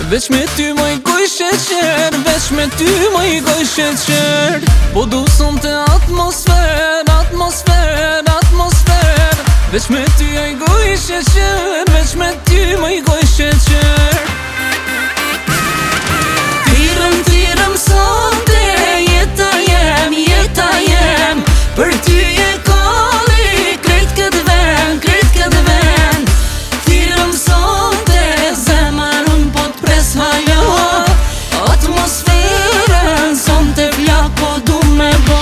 Veç me ty më i goj sheqer, veç me ty më i goj sheqer. Po du sonte atmosfer, atmosfer, atmosfer. Veç me ty i goj sheqer, veç me ty më i goj sheqer. Tirëm sonte, jeta jem, për ty e kolli, krejt këtë ven, krejt këtë ven. Tirëm sonte, zemër unë po t'pres halo, atmosferën sonte plak po du me bo.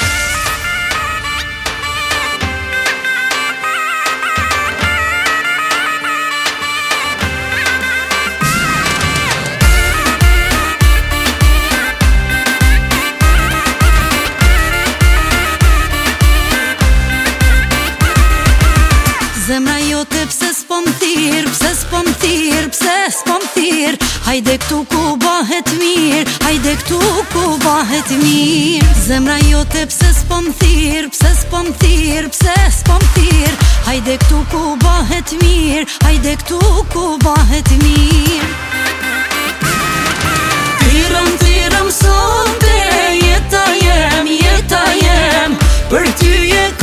Zemra jote pse s'pom thirr, pse s'pom thirr, pse s'pom thirr. Hajde këtu ku bahet mirë, hajde këtu ku bahet mirë. Zemra jote pse s'pom thirr, pse s'pom thirr, pse s'pom thirr. Hajde këtu ku bahet mirë, hajde këtu ku bahet mirë. Tirëm sonte, jeta jem, për ty e